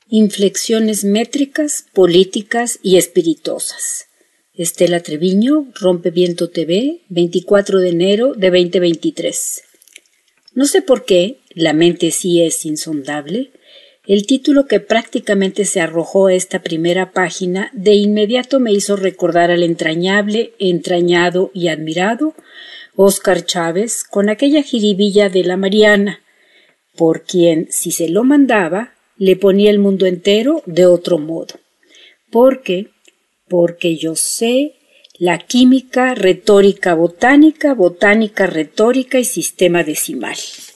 inflexiones métricas, políticas y espiritosas. Estela Treviño, Rompeviento TV, 24 de enero de 2023. No sé por qué, la mente sí es insondable, el título que prácticamente se arrojó a esta primera página de inmediato me hizo recordar al entrañable, entrañado y admirado Óscar Chávez con aquella jiribilla de la Mariana, por quien, si se lo mandaba, le ponía el mundo entero de otro modo. Porque yo sé la química, retórica, botánica, botánica, retórica y sistema decimal.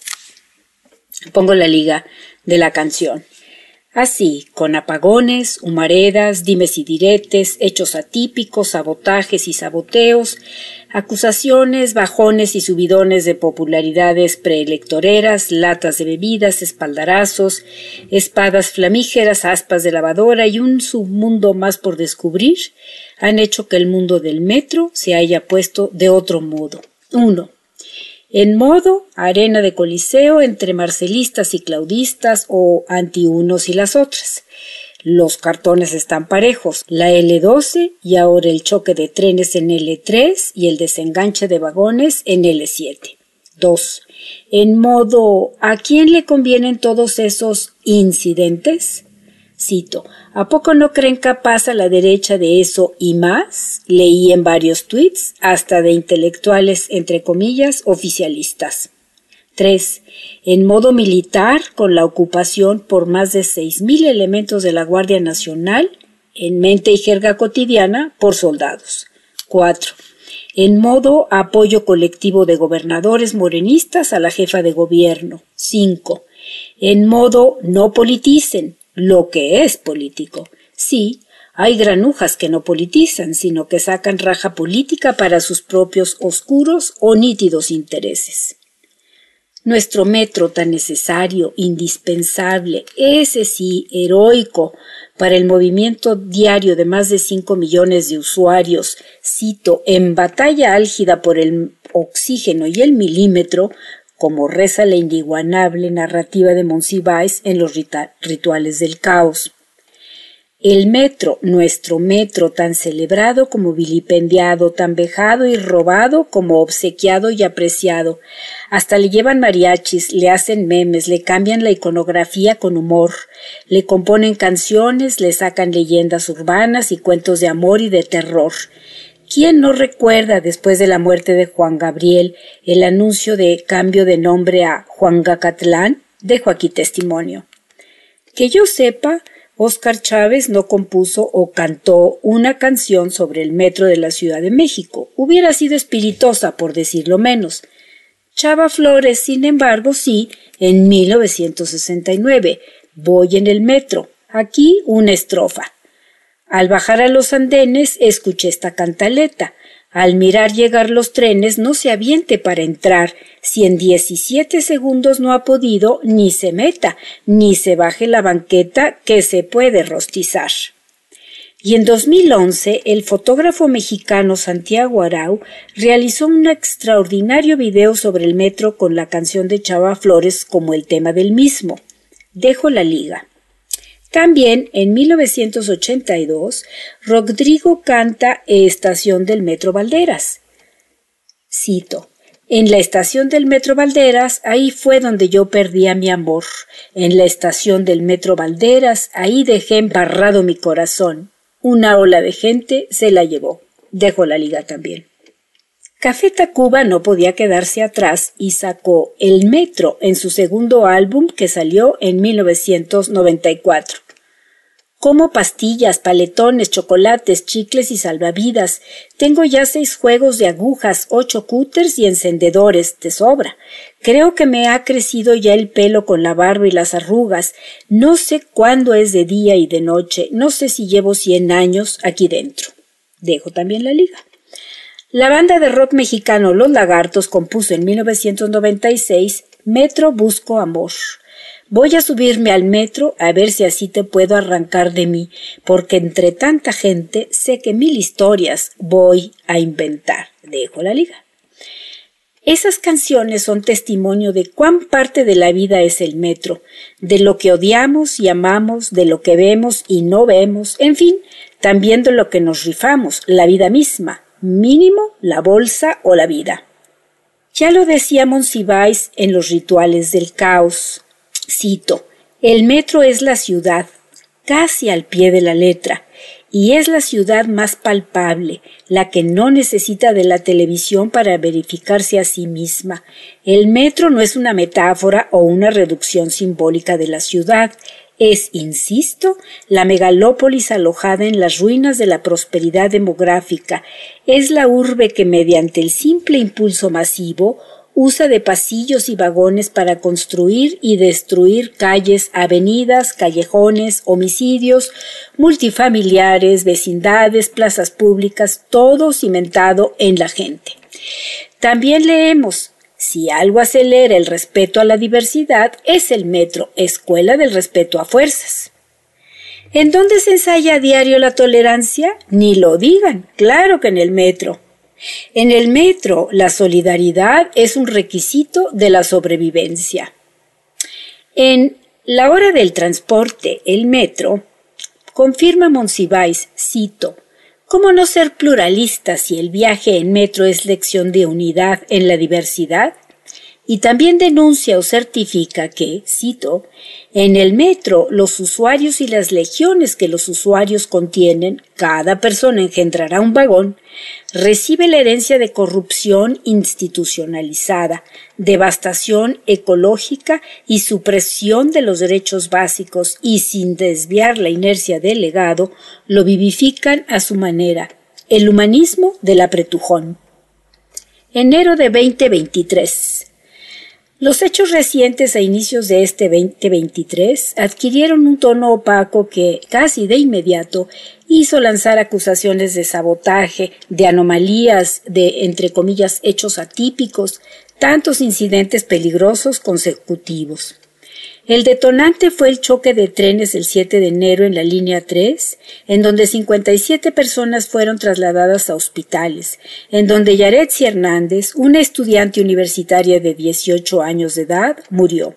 Pongo la liga de la canción. Así, con apagones, humaredas, dimes y diretes, hechos atípicos, sabotajes y saboteos, acusaciones, bajones y subidones de popularidades preelectoreras, latas de bebidas, espaldarazos, espadas flamígeras, aspas de lavadora y un submundo más por descubrir, han hecho que el mundo del metro se haya puesto de otro modo. 1. En modo arena de coliseo entre marcelistas y claudistas o anti unos y las otras. Los cartones están parejos, la L12 y ahora el choque de trenes en L3 y el desenganche de vagones en L7. 2. En modo ¿a quién le convienen todos esos incidentes? Cito, ¿a poco no creen capaz a la derecha de eso y más? Leí en varios tuits, hasta de intelectuales, entre comillas, oficialistas. 3. En modo militar, con la ocupación por más de 6,000 elementos de la Guardia Nacional, en mente y jerga cotidiana, por soldados. 4. En modo apoyo colectivo de gobernadores morenistas a la jefa de gobierno. 5. En modo no politicen, lo que es político. Sí, hay granujas que no politizan, sino que sacan raja política para sus propios oscuros o nítidos intereses. Nuestro metro tan necesario, indispensable, ese sí, heroico, para el movimiento diario de más de 5 millones de usuarios, cito, en batalla álgida por el oxígeno y el milímetro, como reza la indiguanable narrativa de Monsiváis en los rituales del caos. El metro, nuestro metro, tan celebrado como vilipendiado, tan vejado y robado como obsequiado y apreciado. Hasta le llevan mariachis, le hacen memes, le cambian la iconografía con humor, le componen canciones, le sacan leyendas urbanas y cuentos de amor y de terror. ¿Quién no recuerda, después de la muerte de Juan Gabriel, el anuncio de cambio de nombre a Juan Gacatlán? Dejo aquí testimonio. Que yo sepa, Óscar Chávez no compuso o cantó una canción sobre el metro de la Ciudad de México. Hubiera sido espiritosa, por decirlo menos. Chava Flores, sin embargo, sí, en 1969. Voy en el metro. Aquí una estrofa. Al bajar a los andenes escuché esta cantaleta. Al mirar llegar los trenes no se aviente para entrar. Si en 17 segundos no ha podido, ni se meta, ni se baje la banqueta que se puede rostizar. Y en 2011, el fotógrafo mexicano Santiago Arau realizó un extraordinario video sobre el metro con la canción de Chava Flores como el tema del mismo. Dejo la liga. También, en 1982, Rodrigo canta Estación del Metro Valderas. Cito, en la estación del Metro Valderas, ahí fue donde yo perdí a mi amor. En la estación del Metro Valderas, ahí dejé embarrado mi corazón. Una ola de gente se la llevó. Dejo la liga también. Café Tacuba no podía quedarse atrás y sacó El Metro en su segundo álbum que salió en 1994. Como pastillas, paletones, chocolates, chicles y salvavidas. Tengo ya 6 juegos de agujas, 8 cúters y encendedores, te sobra. Creo que me ha crecido ya el pelo con la barba y las arrugas. No sé cuándo es de día y de noche. No sé si llevo 100 años aquí dentro. Dejo también la liga. La banda de rock mexicano Los Lagartos compuso en 1996 Metro Busco Amor. Voy a subirme al metro a ver si así te puedo arrancar de mí, porque entre tanta gente sé que 1000 historias voy a inventar. Dejo la liga. Esas canciones son testimonio de cuán parte de la vida es el metro, de lo que odiamos y amamos, de lo que vemos y no vemos, en fin, también de lo que nos rifamos, la vida misma, mínimo la bolsa o la vida. Ya lo decía Monsiváis en Los rituales del caos. Cito: el metro es la ciudad, casi al pie de la letra, y es la ciudad más palpable, la que no necesita de la televisión para verificarse a sí misma. El metro no es una metáfora o una reducción simbólica de la ciudad, es, insisto, la megalópolis alojada en las ruinas de la prosperidad demográfica, es la urbe que mediante el simple impulso masivo usa de pasillos y vagones para construir y destruir calles, avenidas, callejones, homicidios, multifamiliares, vecindades, plazas públicas, todo cimentado en la gente. También leemos: si algo acelera el respeto a la diversidad, es el metro, escuela del respeto a fuerzas. ¿En dónde se ensaya a diario la tolerancia? Ni lo digan, claro que en el metro. En el metro, la solidaridad es un requisito de la sobrevivencia. En La hora del transporte, el metro, confirma Monsiváis, cito: ¿cómo no ser pluralista si el viaje en metro es lección de unidad en la diversidad? Y también denuncia o certifica que, cito, en el metro los usuarios y las legiones que los usuarios contienen, cada persona engendrará un vagón, recibe la herencia de corrupción institucionalizada, devastación ecológica y supresión de los derechos básicos, y sin desviar la inercia del legado, lo vivifican a su manera, el humanismo del apretujón. Enero de 2023. Los hechos recientes a inicios de este 2023 adquirieron un tono opaco que, casi de inmediato, hizo lanzar acusaciones de sabotaje, de anomalías, de, entre comillas, hechos atípicos, tantos incidentes peligrosos consecutivos. El detonante fue el choque de trenes el 7 de enero en la línea 3, en donde 57 personas fueron trasladadas a hospitales, en donde Yaretsi Hernández, una estudiante universitaria de 18 años de edad, murió.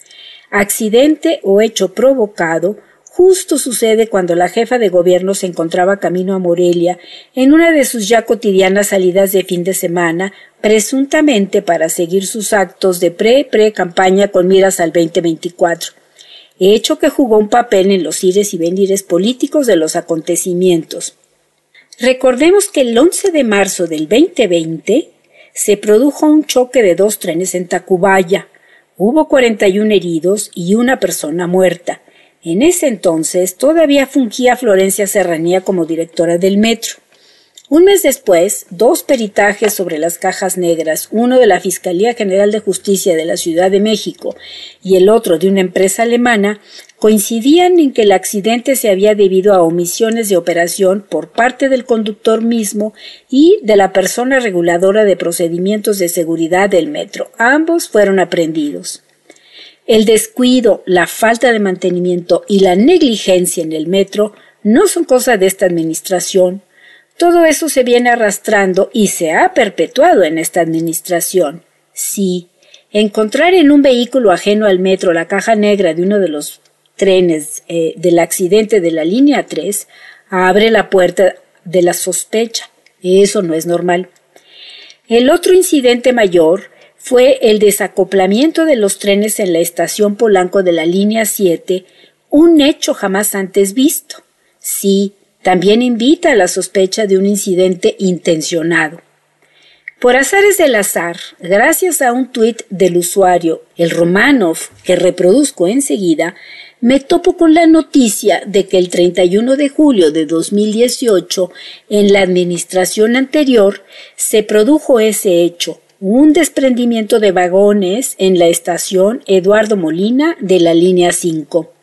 Accidente o hecho provocado justo sucede cuando la jefa de gobierno se encontraba camino a Morelia en una de sus ya cotidianas salidas de fin de semana, presuntamente para seguir sus actos de pre-campaña con miras al 2024, hecho que jugó un papel en los ires y venires políticos de los acontecimientos. Recordemos que el 11 de marzo del 2020 se produjo un choque de 2 trenes en Tacubaya. Hubo 41 heridos y una persona muerta. En ese entonces todavía fungía Florencia Serranía como directora del metro. Un mes después, 2 peritajes sobre las cajas negras, uno de la Fiscalía General de Justicia de la Ciudad de México y el otro de una empresa alemana, coincidían en que el accidente se había debido a omisiones de operación por parte del conductor mismo y de la persona reguladora de procedimientos de seguridad del metro. Ambos fueron aprehendidos. El descuido, la falta de mantenimiento y la negligencia en el metro no son cosa de esta administración. Todo eso se viene arrastrando y se ha perpetuado en esta administración. Sí, encontrar en un vehículo ajeno al metro la caja negra de uno de los trenes del accidente de la línea 3 abre la puerta de la sospecha. Eso no es normal. El otro incidente mayor fue el desacoplamiento de los trenes en la estación Polanco de la línea 7, un hecho jamás antes visto. Sí, también invita a la sospecha de un incidente intencionado. Por azares del azar, gracias a un tuit del usuario, el Romanov, que reproduzco enseguida, me topo con la noticia de que el 31 de julio de 2018, en la administración anterior, se produjo ese hecho, un desprendimiento de vagones en la estación Eduardo Molina de la línea 5.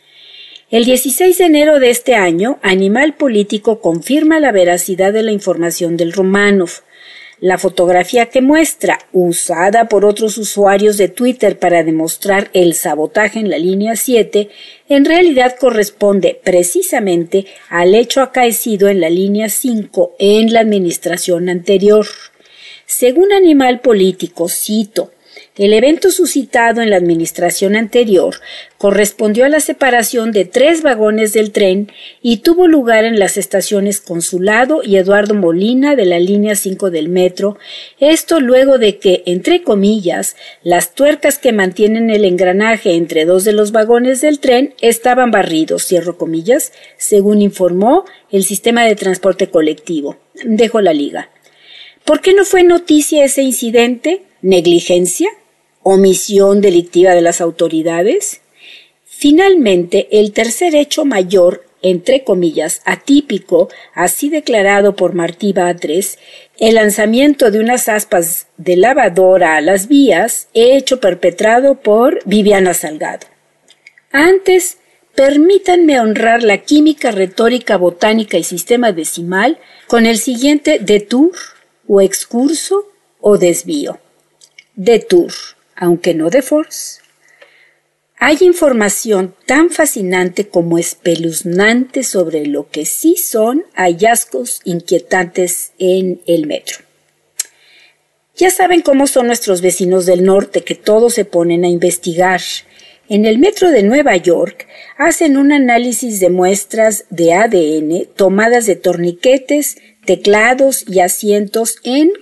El 16 de enero de este año, Animal Político confirma la veracidad de la información del Romanov. La fotografía que muestra, usada por otros usuarios de Twitter para demostrar el sabotaje en la línea 7, en realidad corresponde precisamente al hecho acaecido en la línea 5 en la administración anterior. Según Animal Político, cito, el evento suscitado en la administración anterior correspondió a la separación de 3 vagones del tren y tuvo lugar en las estaciones Consulado y Eduardo Molina de la línea 5 del metro, esto luego de que, entre comillas, las tuercas que mantienen el engranaje entre 2 de los vagones del tren estaban barridos, cierro comillas, según informó el sistema de transporte colectivo. Dejo la liga. ¿Por qué no fue noticia ese incidente? ¿Negligencia? ¿Omisión delictiva de las autoridades? Finalmente, el tercer hecho mayor, entre comillas, atípico, así declarado por Martí Batres, el lanzamiento de unas aspas de lavadora a las vías, hecho perpetrado por Viviana Salgado. Antes, permítanme honrar la química, retórica, botánica y sistema decimal con el siguiente detour o excurso o desvío. Detour, aunque no de force. Hay información tan fascinante como espeluznante sobre lo que sí son hallazgos inquietantes en el metro. Ya saben cómo son nuestros vecinos del norte, que todos se ponen a investigar. En el metro de Nueva York hacen un análisis de muestras de ADN tomadas de torniquetes, teclados y asientos en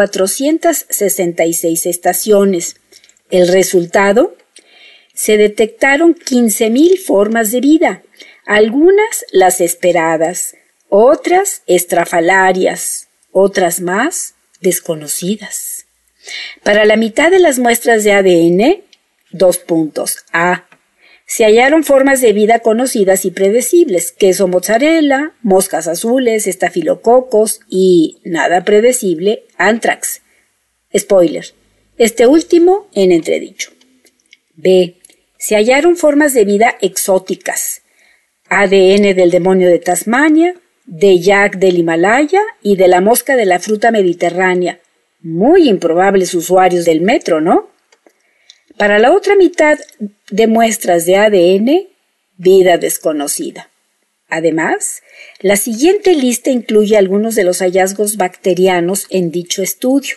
466 estaciones. El resultado: se detectaron 15,000 formas de vida, algunas las esperadas, otras estrafalarias, otras más desconocidas. Para la mitad de las muestras de ADN, 2 puntos. A. Se hallaron formas de vida conocidas y predecibles, queso mozzarella, moscas azules, estafilococos y, nada predecible, anthrax. Spoiler, este último en entredicho. B. Se hallaron formas de vida exóticas, ADN del demonio de Tasmania, de yak del Himalaya y de la mosca de la fruta mediterránea. Muy improbables usuarios del metro, ¿no? Para la otra mitad de muestras de ADN, vida desconocida. Además, la siguiente lista incluye algunos de los hallazgos bacterianos en dicho estudio.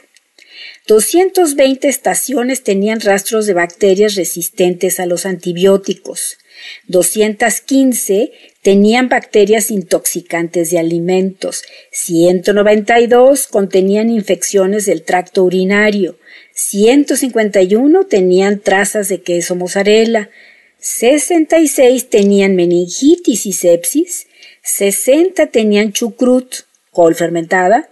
220 estaciones tenían rastros de bacterias resistentes a los antibióticos. 215 tenían bacterias intoxicantes de alimentos. 192 contenían infecciones del tracto urinario. 151 tenían trazas de queso mozzarella. 66 tenían meningitis y sepsis. 60 tenían chucrut, col fermentada.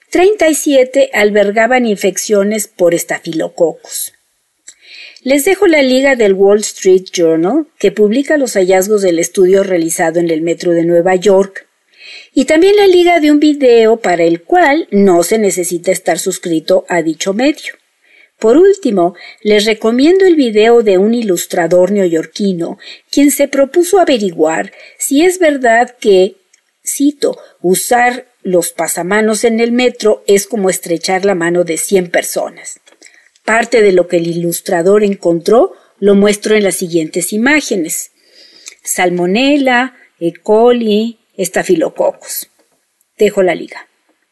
37 albergaban infecciones por estafilococos. Les dejo la liga del Wall Street Journal, que publica los hallazgos del estudio realizado en el metro de Nueva York, y también la liga de un video para el cual no se necesita estar suscrito a dicho medio. Por último, les recomiendo el video de un ilustrador neoyorquino, quien se propuso averiguar si es verdad que, cito, usar los pasamanos en el metro es como estrechar la mano de 100 personas. Parte de lo que el ilustrador encontró lo muestro en las siguientes imágenes. Salmonella, E. coli, estafilococos. Dejo la liga.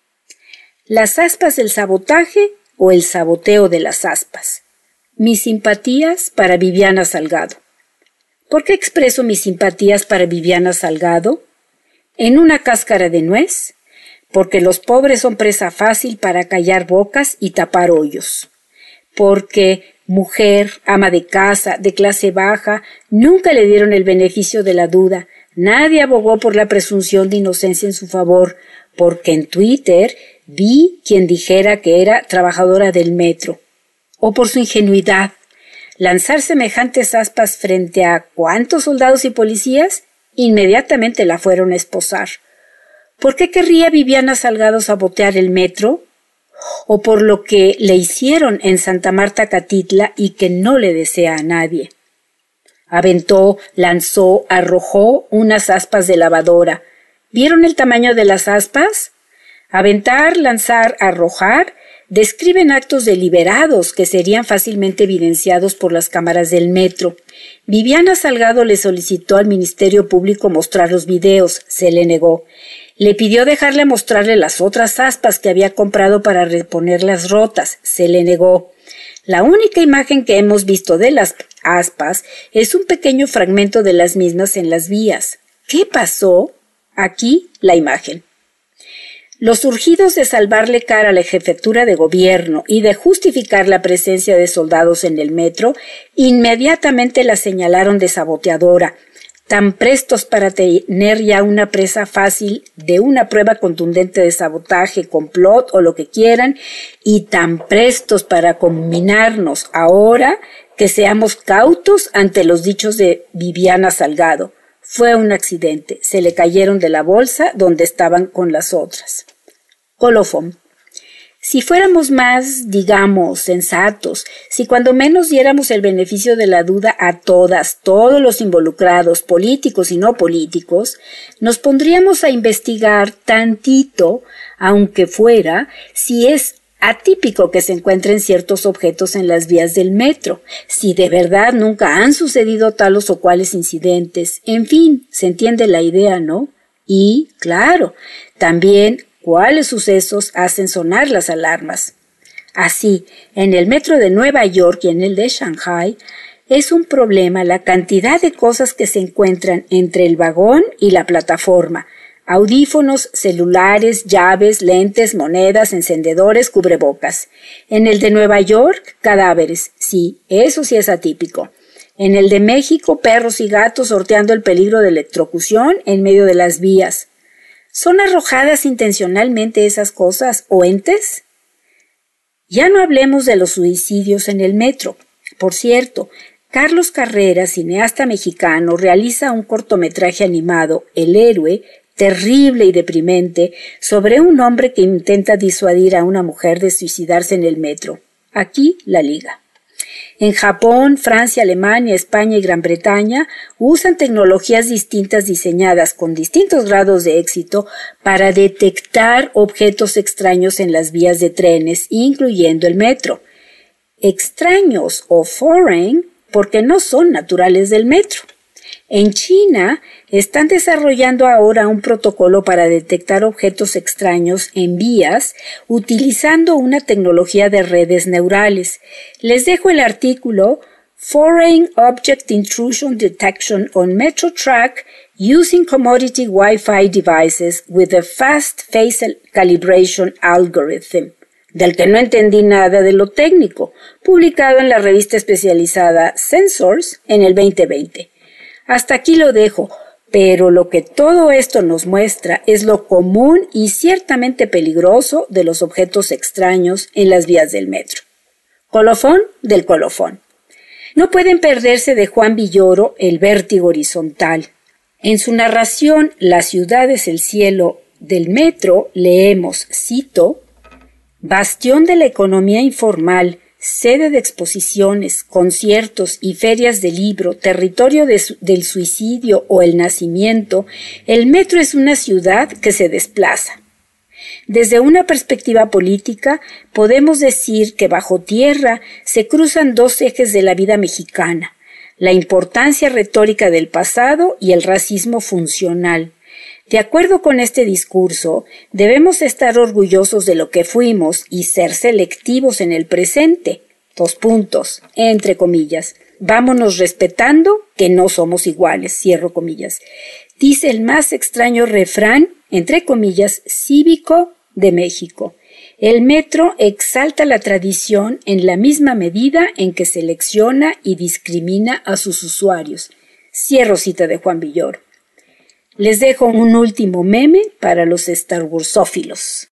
Las aspas del sabotaje o el saboteo de las aspas. Mis simpatías para Viviana Salgado. ¿Por qué expreso mis simpatías para Viviana Salgado? En una cáscara de nuez, porque los pobres son presa fácil para callar bocas y tapar hoyos. Porque mujer, ama de casa, de clase baja, nunca le dieron el beneficio de la duda, nadie abogó por la presunción de inocencia en su favor, porque en Twitter vi quien dijera que era trabajadora del metro. O por su ingenuidad, lanzar semejantes aspas frente a ¿cuántos soldados y policías? Inmediatamente la fueron a esposar. ¿Por qué querría Viviana Salgado sabotear el metro? ¿O por lo que le hicieron en Santa Marta Catitla y que no le desea a nadie? Aventó, lanzó, arrojó unas aspas de lavadora. ¿Vieron el tamaño de las aspas? Aventar, lanzar, arrojar describen actos deliberados que serían fácilmente evidenciados por las cámaras del metro. Viviana Salgado le solicitó al Ministerio Público mostrar los videos. Se le negó. Le pidió dejarle mostrarle las otras aspas que había comprado para reponerlas rotas. Se le negó. La única imagen que hemos visto de las aspas es un pequeño fragmento de las mismas en las vías. ¿Qué pasó? Aquí la imagen. Los urgidos de salvarle cara a la jefatura de gobierno y de justificar la presencia de soldados en el metro, inmediatamente la señalaron de saboteadora, tan prestos para tener ya una presa fácil de una prueba contundente de sabotaje, complot o lo que quieran, y tan prestos para conminarnos ahora que seamos cautos ante los dichos de Viviana Salgado. Fue un accidente, se le cayeron de la bolsa donde estaban con las otras. Colofón. Si fuéramos más, digamos, sensatos, si cuando menos diéramos el beneficio de la duda a todos los involucrados, políticos y no políticos, nos pondríamos a investigar tantito, aunque fuera, si es atípico que se encuentren ciertos objetos en las vías del metro, si de verdad nunca han sucedido tales o cuales incidentes, en fin, se entiende la idea, ¿no? Y, claro, también cuáles sucesos hacen sonar las alarmas. Así, en el metro de Nueva York y en el de Shanghai, es un problema la cantidad de cosas que se encuentran entre el vagón y la plataforma. Audífonos, celulares, llaves, lentes, monedas, encendedores, cubrebocas. En el de Nueva York, cadáveres. Sí, eso sí es atípico. En el de México, perros y gatos sorteando el peligro de electrocución en medio de las vías. ¿Son arrojadas intencionalmente esas cosas o entes? Ya no hablemos de los suicidios en el metro. Por cierto, Carlos Carreras, cineasta mexicano, realiza un cortometraje animado, El héroe, terrible y deprimente, sobre un hombre que intenta disuadir a una mujer de suicidarse en el metro. Aquí la liga. En Japón, Francia, Alemania, España y Gran Bretaña usan tecnologías distintas diseñadas con distintos grados de éxito para detectar objetos extraños en las vías de trenes, incluyendo el metro. Extraños o foreign porque no son naturales del metro. En China están desarrollando ahora un protocolo para detectar objetos extraños en vías utilizando una tecnología de redes neurales. Les dejo el artículo Foreign Object Intrusion Detection on Metro Track Using Commodity Wi-Fi Devices with a Fast Face Calibration Algorithm, del que no entendí nada de lo técnico, publicado en la revista especializada Sensors en el 2020. Hasta aquí lo dejo, pero lo que todo esto nos muestra es lo común y ciertamente peligroso de los objetos extraños en las vías del metro. Colofón del colofón. No pueden perderse de Juan Villoro El vértigo horizontal. En su narración La ciudad es el cielo del metro leemos, cito, bastión de la economía informal, sede de exposiciones, conciertos y ferias de libro, territorio del suicidio o el nacimiento, el metro es una ciudad que se desplaza. Desde una perspectiva política, podemos decir que bajo tierra se cruzan dos ejes de la vida mexicana, la importancia retórica del pasado y el racismo funcional. De acuerdo con este discurso, debemos estar orgullosos de lo que fuimos y ser selectivos en el presente. Entre comillas. Vámonos respetando que no somos iguales, cierro comillas. Dice el más extraño refrán, entre comillas, cívico de México. El metro exalta la tradición en la misma medida en que selecciona y discrimina a sus usuarios. Cierro cita de Juan Villoro. Les dejo un último meme para los Star Warsófilos.